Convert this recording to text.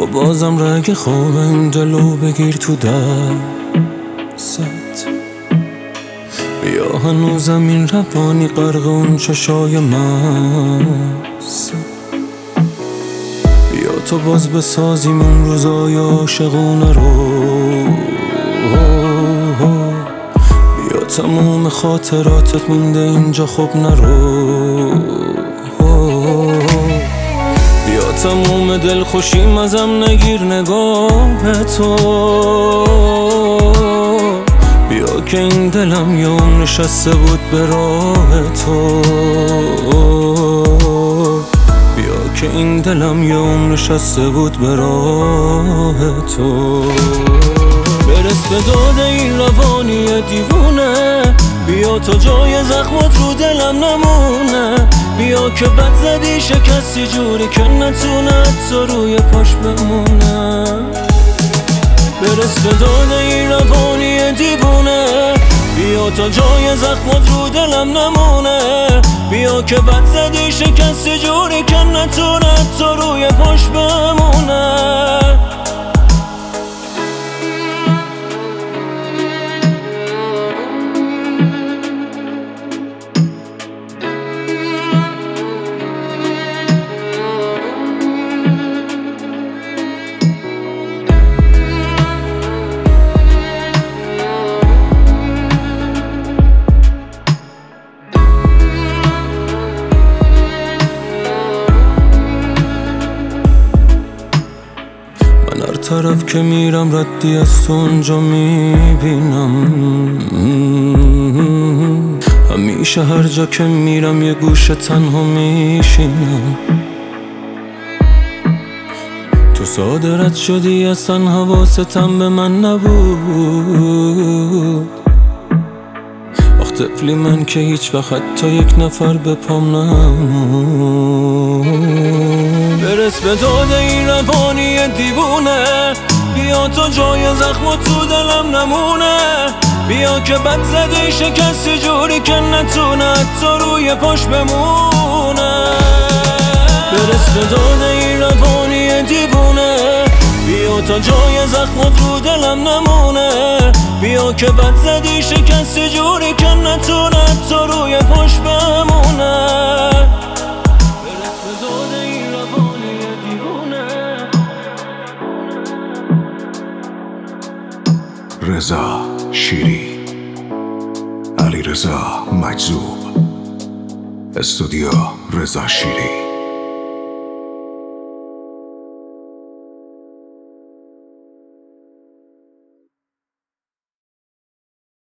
بازم رگ خواب این دلو بگیر تو دست. بیا هنوزم این روانی غرق اون چشای مست. بیا تو باز بسازیم اون روزای عاشقونه رو. بیا تموم خاطراتت مونده اینجا خب نرو. بیا تموم دلخوشیم ازم نگیر نگاه تو. بیا که این دلم یه عمر نشسته بود به راه تو. بیا که این دلم یه عمر نشسته بود به راه تو. برس به داد این روانی دیوونه. بیا تا جای زخمات رو دلم نمونه. بیا که بد زدی شکستی جوری که نتونه حتی روی پاش بمونه. برس به داد این روانی دیوونه. بیا تا جای زخمات رو دلم نمونه. بیا که بد زدی شکستی جوری که نتونه حتی روی پاش بمونه. هر طرف که میرم ردی از تو اونجا میبینم. همیشه هر جا که میرم یه گوشه تنها میشینم. تو ساده رد شدی اصلا حواستم به من نبود. وقت طفلی من که هیچ وقت حتی یک نفر به پام نمود. برس به داد این روانی دیوونه. بیا تا جای زخمات تو دلم نمونه. بیا که بد زدی شکستی جوری که نتونه حتی روی پاش بمونه. برس به داد این روانی دیوونه. بیا تا جای زخمات رو دلم نمونه. بیا که بد زدی شکستی جوری که نتونه حتی روی پاش بمونه. برس به داد این روانی دیوونه. رضا شیری، علیرضا مجذوب، استودیو رضا شیری.